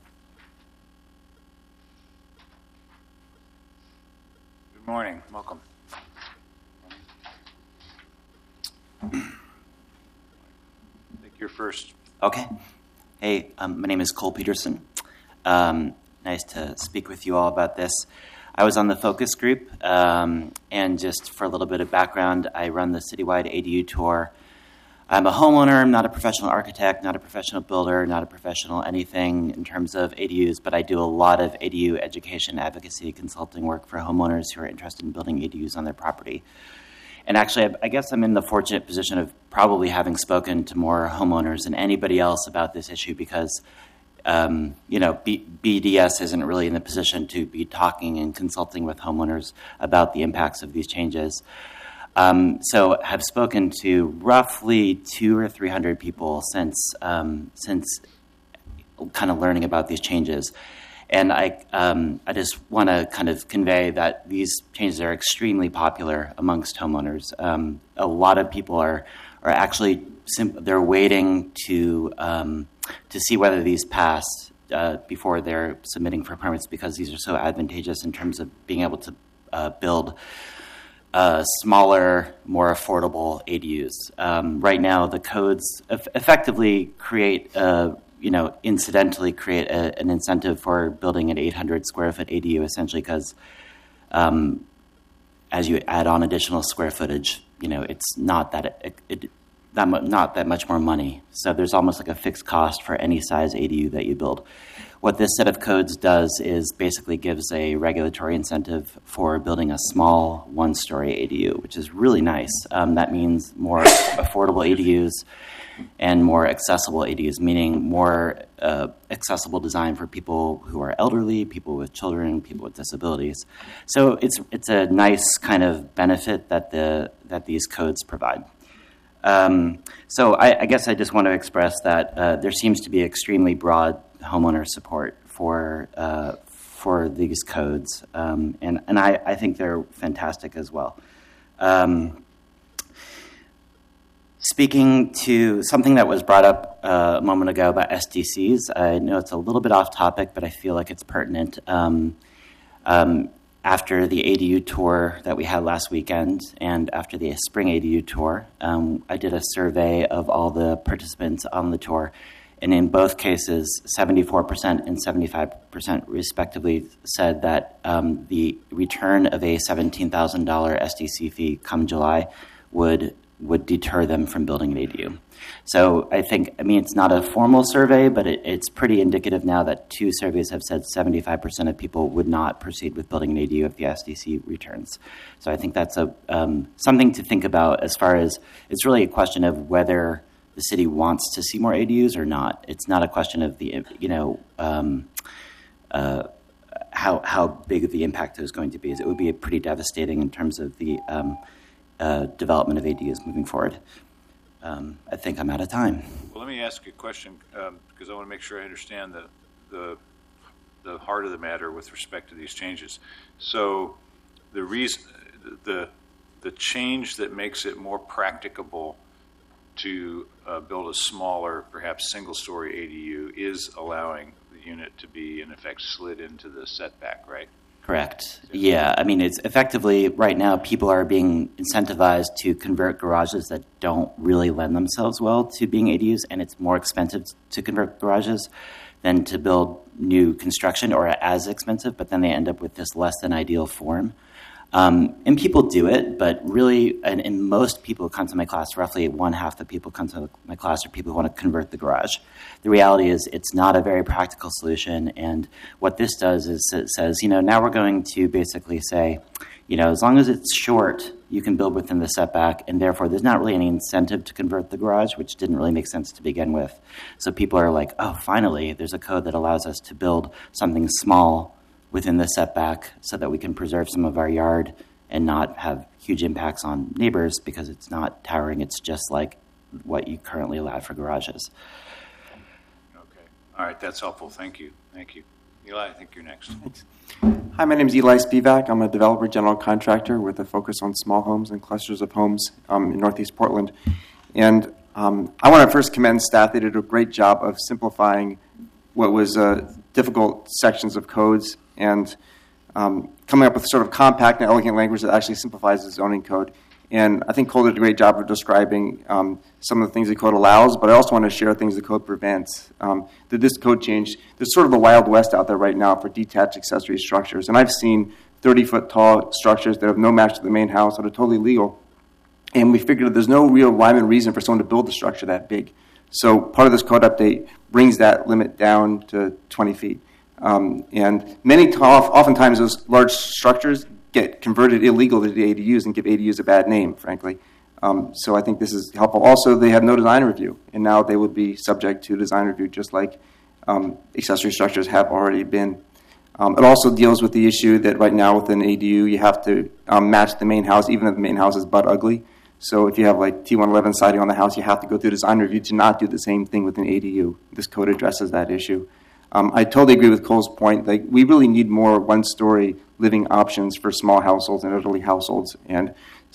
Good morning. Welcome. I think you're first. Okay. Hey, um, my name is Cole Peterson. Um, nice to speak with you all about this. I was on the focus group, um, and just for a little bit of background, I run the citywide A D U tour. I'm a homeowner. I'm not a professional architect, not a professional builder, not a professional anything in terms of A D Us, but I do a lot of A D U education, advocacy, consulting work for homeowners who are interested in building A D Us on their property. And actually, I guess I'm in the fortunate position of probably having spoken to more homeowners than anybody else about this issue because Um, you know, B- BDS isn't really in the position to be talking and consulting with homeowners about the impacts of these changes. Um, so have spoken to roughly two or three hundred people since um, since kind of learning about these changes. And I um, I just want to kind of convey that these changes are extremely popular amongst homeowners. Um, a lot of people are are actually sim- they're waiting to um, to see whether these pass uh, before they're submitting for permits because these are so advantageous in terms of being able to uh, build uh, smaller, more affordable A D Us. Um, right now, the codes eff- effectively create, uh, you know, incidentally create a, an incentive for building an eight hundred square foot A D U, essentially because um, as you add on additional square footage, you know, it's not that it, it that mu- not that much more money. So there's almost like a fixed cost for any size A D U that you build. What this set of codes does is basically gives a regulatory incentive for building a small one-story A D U, which is really nice. Um, that means more affordable A D Us and more accessible A D Us, meaning more uh, accessible design for people who are elderly, people with children, people with disabilities. So it's it's a nice kind of benefit that the that these codes provide. Um, so I, I guess I just want to express that uh, there seems to be extremely broad homeowner support for uh, for these codes, um, and and I, I think they're fantastic as well. Um, speaking to something that was brought up uh, a moment ago about S D Cs, I know it's a little bit off topic, but I feel like it's pertinent. Um, um, After the A D U tour that we had last weekend and after the spring A D U tour, um, I did a survey of all the participants on the tour. And in both cases, seventy-four percent and seventy-five percent respectively said that um, the return of a seventeen thousand dollars S D C fee come July would would deter them from building an A D U. So I think, I mean, it's not a formal survey, but it, it's pretty indicative now that two surveys have said seventy-five percent of people would not proceed with building an A D U if the S D C returns. So I think that's a um, something to think about as far as it's really a question of whether the city wants to see more A D Us or not. It's not a question of the, you know, um, uh, how how big of the impact is going to be. It would be pretty devastating in terms of the um, uh, development of A D Us moving forward. Um, I think I'm out of time. Well, let me ask you a question um, because I want to make sure I understand the, the the heart of the matter with respect to these changes. So, the reason the the change that makes it more practicable to uh, build a smaller, perhaps single-story A D U is allowing the unit to be, in effect, slid into the setback, right? Correct. Yeah, I mean, it's effectively right now people are being incentivized to convert garages that don't really lend themselves well to being A D Us, and it's more expensive to convert garages than to build new construction, or as expensive, but then they end up with this less than ideal form. Um, and people do it, but really, and, and most people who come to my class, roughly one half the people come to my class are people who want to convert the garage. The reality is it's not a very practical solution, and what this does is it says, you know, now we're going to basically say, you know, as long as it's short, you can build within the setback, and therefore there's not really any incentive to convert the garage, which didn't really make sense to begin with. So people are like, oh, finally, there's a code that allows us to build something small within the setback so that we can preserve some of our yard and not have huge impacts on neighbors because it's not towering. It's just like what you currently allow for garages. Okay. All right. That's helpful. Thank you. Thank you. Eli, I think you're next. Thanks. Hi, my name is Eli Spivak. I'm a developer general contractor with a focus on small homes and clusters of homes um, in Northeast Portland. And um, I want to first commend staff. They did a great job of simplifying what was uh, difficult sections of codes and um, coming up with sort of compact and elegant language that actually simplifies the zoning code. And I think Cole did a great job of describing um, some of the things the code allows, but I also want to share things the code prevents. Um, that this code change, there's sort of the Wild West out there right now for detached accessory structures. And I've seen thirty-foot tall structures that have no match to the main house that are totally legal. And we figured that there's no real rhyme and reason for someone to build a structure that big. So part of this code update brings that limit down to twenty feet. Um, and many, oftentimes, those large structures get converted illegal to the A D Us and give A D Us a bad name, frankly. Um, so I think this is helpful. Also, they have no design review, and now they would be subject to design review just like um, accessory structures have already been. Um, it also deals with the issue that right now with an A D U, you have to um, match the main house, even if the main house is butt ugly. So if you have like T one eleven siding on the house, you have to go through design review to not do the same thing with an A D U. This code addresses that issue. Um, I totally agree with Cole's point. Like, we really need more one-story living options for small households and elderly households, and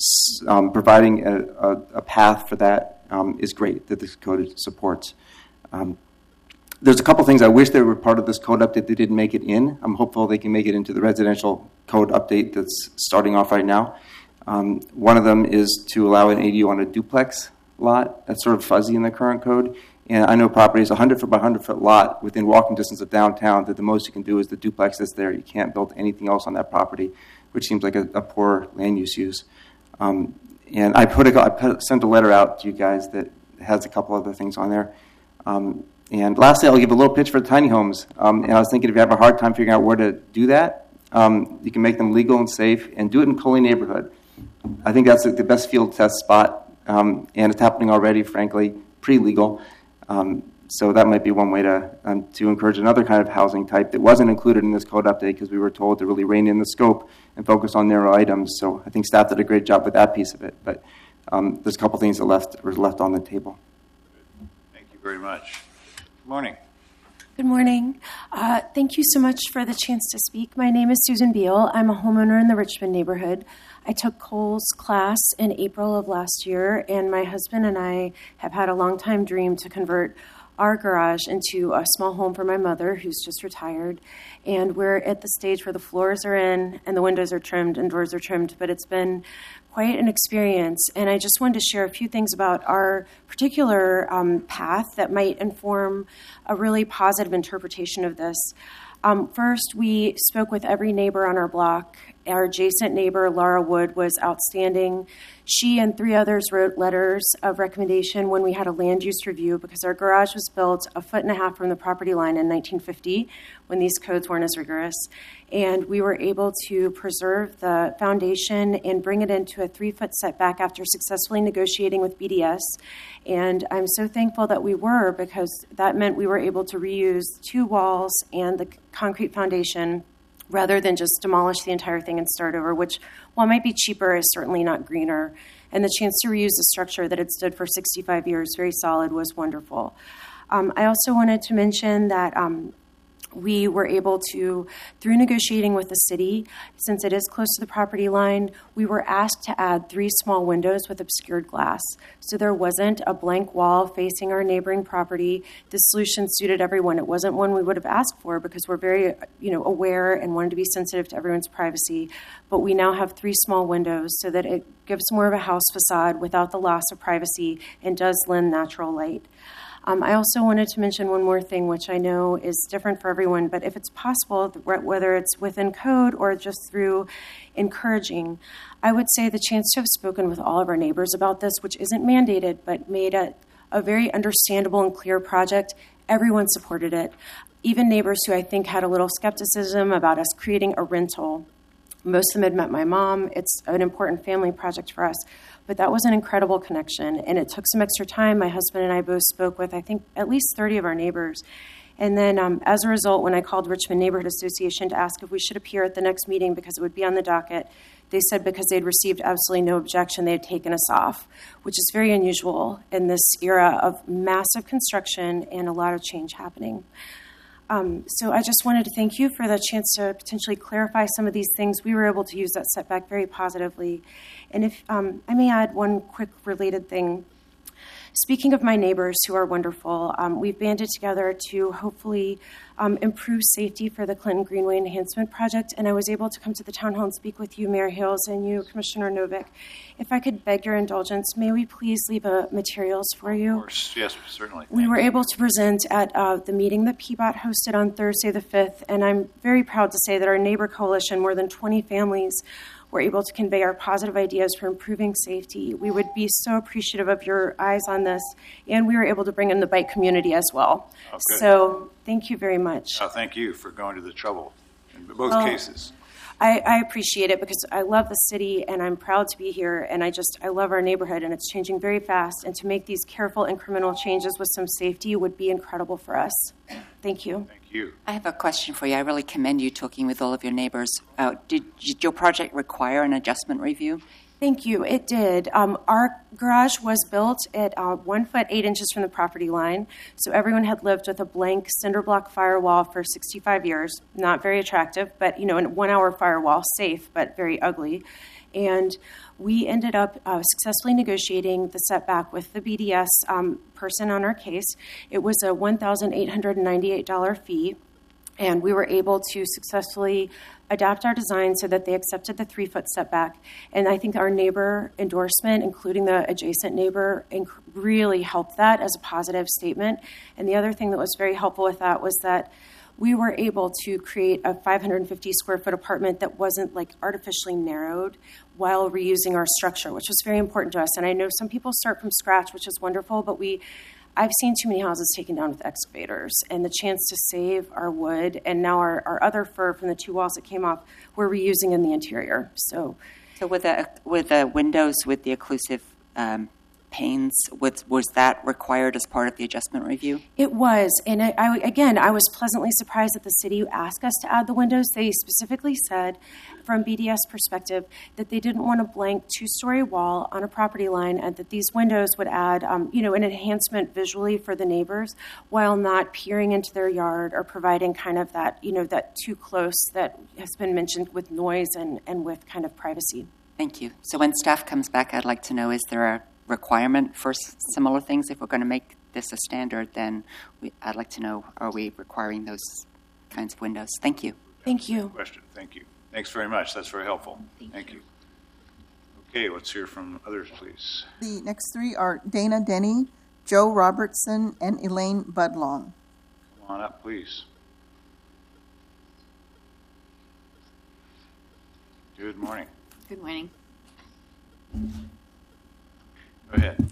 um, providing a, a, a path for that um, is great that this code supports. Um, there's a couple things I wish they were part of this code update that didn't make it in. I'm hopeful they can make it into the residential code update that's starting off right now. Um, one of them is to allow an A D U on a duplex lot. That's sort of fuzzy in the current code. And I know properties, a one hundred foot by one hundred foot lot within walking distance of downtown, that the most you can do is the duplex that's there. You can't build anything else on that property, which seems like a, a poor land use use. Um, and I put a, I put, sent a letter out to you guys that has a couple other things on there. Um, and lastly, I'll give a little pitch for tiny homes. Um, and I was thinking if you have a hard time figuring out where to do that, um, you can make them legal and safe and do it in Coley neighborhood. I think that's the best field test spot, um, and it's happening already, frankly, pre-legal. Um, so that might be one way to um, to encourage another kind of housing type that wasn't included in this code update because we were told to really rein in the scope and focus on narrow items. So I think staff did a great job with that piece of it. But um, there's a couple things that left were left on the table. Thank you very much. Good morning. Good morning. Uh, thank you so much for the chance to speak. My name is Susan Beal. I'm a homeowner in the Richmond neighborhood. I took Cole's class in April of last year, and my husband and I have had a long-time dream to convert our garage into a small home for my mother, who's just retired. And we're at the stage where the floors are in and the windows are trimmed and doors are trimmed, but it's been quite an experience. And I just wanted to share a few things about our particular um, path that might inform a really positive interpretation of this. Um, first, we spoke with every neighbor on our block, Our adjacent neighbor, Laura Wood, was outstanding. She and three others wrote letters of recommendation when we had a land use review because our garage was built a foot and a half from the property line in nineteen fifty when these codes weren't as rigorous. And we were able to preserve the foundation and bring it into a three-foot setback after successfully negotiating with B D S. And I'm so thankful that we were, because that meant we were able to reuse two walls and the concrete foundation rather than just demolish the entire thing and start over, which, while might be cheaper, is certainly not greener. And the chance to reuse a structure that had stood for sixty-five years, very solid, was wonderful. Um, I also wanted to mention that um, we were able to, through negotiating with the city, since it is close to the property line, we were asked to add three small windows with obscured glass. So there wasn't a blank wall facing our neighboring property. The solution suited everyone. It wasn't one we would have asked for because we're very, you know, aware and wanted to be sensitive to everyone's privacy. But we now have three small windows so that it gives more of a house facade without the loss of privacy and does lend natural light. Um, I also wanted to mention one more thing, which I know is different for everyone, but if it's possible, whether it's within code or just through encouraging, I would say the chance to have spoken with all of our neighbors about this, which isn't mandated, but made it a very understandable and clear project. Everyone supported it, even neighbors who I think had a little skepticism about us creating a rental. Most of them had met my mom. It's an important family project for us. But that was an incredible connection, and it took some extra time. My husband and I both spoke with, I think, at least thirty of our neighbors. And then um, as a result, when I called Richmond Neighborhood Association to ask if we should appear at the next meeting because it would be on the docket, they said because they'd received absolutely no objection, they had taken us off, which is very unusual in this era of massive construction and a lot of change happening. Um, so I just wanted to thank you for the chance to potentially clarify some of these things. We were able to use that setback very positively. And if um, I may add one quick related thing. Speaking of my neighbors who are wonderful, um, we've banded together to hopefully um, improve safety for the Clinton Greenway Enhancement Project, and I was able to come to the town hall and speak with you, Mayor Hales, and you, Commissioner Novick. If I could beg your indulgence, may we please leave uh, materials for you? Of course, yes, certainly. We were able to present at uh, the meeting that P B O T hosted on Thursday the fifth, and I'm very proud to say that our neighbor coalition, more than twenty families, were able to convey our positive ideas for improving safety. We would be so appreciative of your eyes on this, and we were able to bring in the bike community as well. Oh, good. So thank you very much. Oh, thank you for going to the trouble in both Well, cases. I, I appreciate it because I love the city and I'm proud to be here, and I just I love our neighborhood, and it's changing very fast, and to make these careful incremental changes with some safety would be incredible for us. Thank you. Thank you. I have a question for you. I really commend you talking with all of your neighbors. Uh, did, did your project require an adjustment review? Thank you. It did. Um, our garage was built at uh, one foot eight inches from the property line, so everyone had lived with a blank cinder block firewall for sixty-five years. Not very attractive, but you know, a one-hour firewall, safe but very ugly. And we ended up uh, successfully negotiating the setback with the B D S um, person on our case. It was a one thousand eight hundred ninety-eight dollars fee, and we were able to successfully adapt our design so that they accepted the three-foot setback. And I think our neighbor endorsement, including the adjacent neighbor, inc- really helped that as a positive statement. And the other thing that was very helpful with that was that we were able to create a five hundred fifty square foot apartment that wasn't like artificially narrowed while reusing our structure, which was very important to us. And I know some people start from scratch, which is wonderful, but we I've seen too many houses taken down with excavators, and the chance to save our wood and now our, our other fur from the two walls that came off, we're reusing in the interior. So, so with the with the windows with the occlusive um, panes, was was that required as part of the adjustment review? It was, and I, I, again, I was pleasantly surprised that the city asked us to add the windows. They specifically said, from B D S perspective, that they didn't want a blank two-story wall on a property line, and that these windows would add, um, you know, an enhancement visually for the neighbors, while not peering into their yard or providing kind of that, you know, that too close that has been mentioned with noise and, and with kind of privacy. Thank you. So when staff comes back, I'd like to know, is there a requirement for s- similar things? If we're going to make this a standard, then we, I'd like to know, are we requiring those kinds of windows? Thank you. Thank you. Question. Thank you. Thanks very much. That's very helpful. Thank, Thank you. you. Okay, let's hear from others, please. The next three are Dana Denny, Joe Robertson, and Elaine Budlong. Come on up, please. Good morning. Good morning. Go ahead.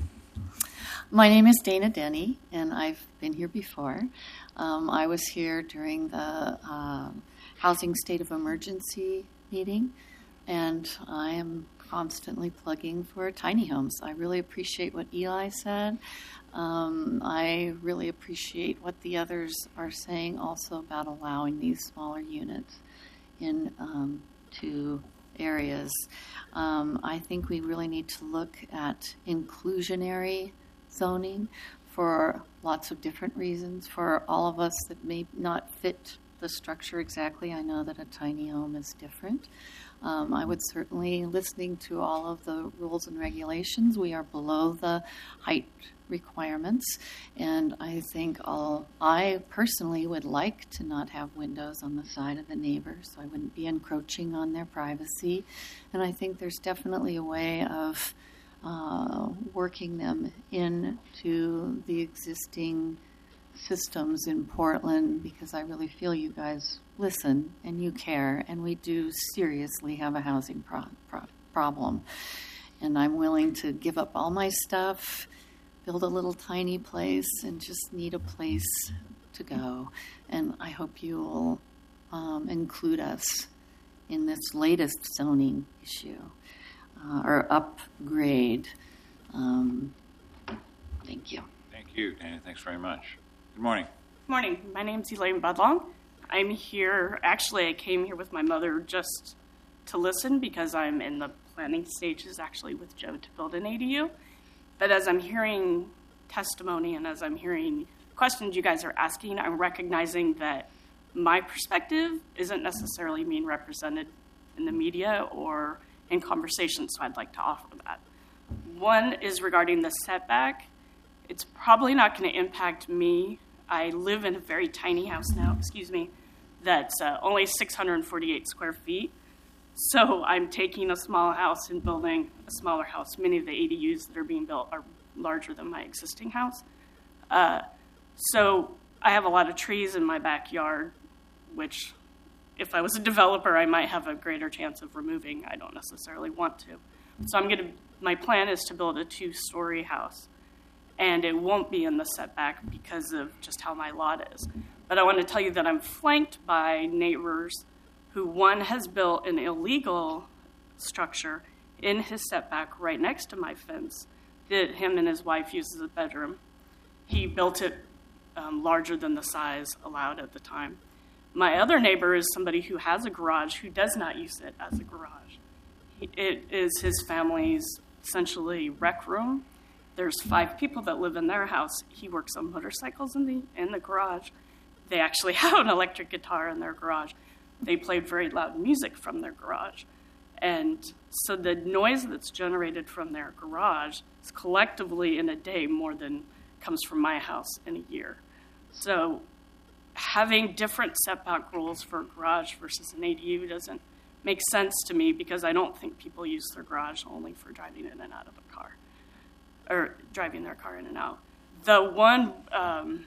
My name is Dana Denny, and I've been here before. Um, I was here during the um, Housing State of Emergency meeting, and I am constantly plugging for tiny homes. I really appreciate what Eli said. Um, I really appreciate what the others are saying also about allowing these smaller units in um, to areas. Um, I think we really need to look at inclusionary zoning for lots of different reasons. For all of us that may not fit the structure exactly, I know that a tiny home is different. Um, I would certainly, listening to all of the rules and regulations, we are below the height requirements, and I think all, I personally would like to not have windows on the side of the neighbor, so I wouldn't be encroaching on their privacy. And I think there's definitely a way of uh, working them into the existing systems in Portland, because I really feel you guys listen and you care, and we do seriously have a housing pro- pro- problem. And I'm willing to give up all my stuff, build a little tiny place, and just need a place to go. And I hope you will um, include us in this latest zoning issue uh, or upgrade. Um, thank you. Thank you, Danny. Thanks very much. Good morning. Good morning. My name's Elaine Budlong. I'm here, actually I came here with my mother just to listen because I'm in the planning stages actually with Joe to build an A D U. But as I'm hearing testimony and as I'm hearing questions you guys are asking, I'm recognizing that my perspective isn't necessarily being represented in the media or in conversations, so I'd like to offer that. One is regarding the setback. It's probably not going to impact me. I live in a very tiny house now, excuse me, that's uh, only six hundred forty-eight square feet. So I'm taking a small house and building a smaller house. Many of the A D Us that are being built are larger than my existing house. Uh, so I have a lot of trees in my backyard, which if I was a developer, I might have a greater chance of removing. I don't necessarily want to. So I'm going to, my plan is to build a two-story house. And it won't be in the setback because of just how my lot is. But I want to tell you that I'm flanked by neighbors who, one has built an illegal structure in his setback right next to my fence that him and his wife use as a bedroom. He built it um, larger than the size allowed at the time. My other neighbor is somebody who has a garage who does not use it as a garage. It is his family's essentially rec room. There's five people that live in their house. He works on motorcycles in the in the garage. They actually have an electric guitar in their garage. They played very loud music from their garage. And so the noise that's generated from their garage is collectively in a day more than comes from my house in a year. So having different setback rules for a garage versus an A D U doesn't make sense to me because I don't think people use their garage only for driving in and out of a car. Or driving their car in and out. The one, um,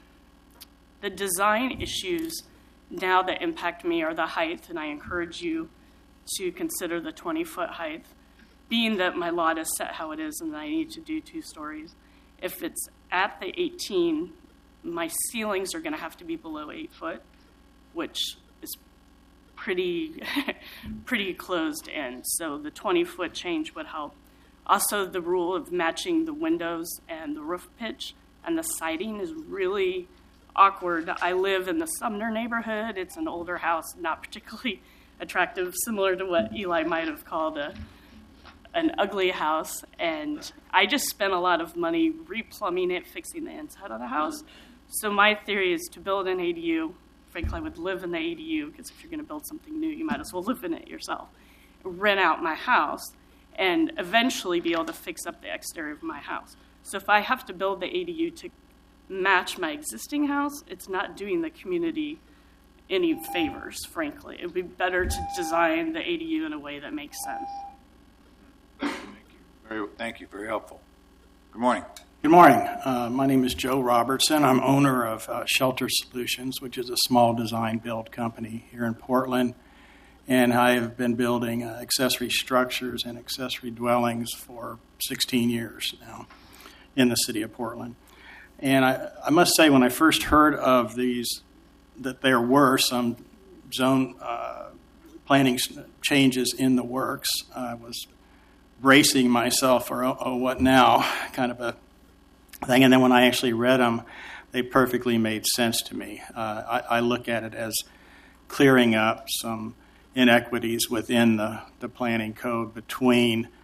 the design issues now that impact me are the height, and I encourage you to consider the twenty-foot height, being that my lot is set how it is and I need to do two stories. If it's at the eighteen, my ceilings are going to have to be below eight foot, which is pretty, pretty closed in. So the twenty-foot change would help. Also, the rule of matching the windows and the roof pitch and the siding is really awkward. I live in the Sumner neighborhood. It's an older house, not particularly attractive, similar to what Eli might have called a, an ugly house. And I just spent a lot of money replumbing it, fixing the inside of the house. So my theory is to build an A D U. Frankly, I would live in the A D U because if you're going to build something new, you might as well live in it yourself. Rent out my house and eventually be able to fix up the exterior of my house. So if I have to build the A D U to match my existing house, it's not doing the community any favors, frankly. It would be better to design the A D U in a way that makes sense. Thank you. Very, thank you. Very helpful. Good morning. Good morning. Uh, my name is Joe Robertson. I'm owner of uh, Shelter Solutions, which is a small design build company here in Portland. and I have been building uh, accessory structures and accessory dwellings for sixteen years now in the city of Portland. And I, I must say, when I first heard of these, that there were some zone uh, planning changes in the works, I was bracing myself for, oh, oh, what now, kind of a thing. And then when I actually read them, they perfectly made sense to me. Uh, I, I look at it as clearing up some inequities within the, the planning code between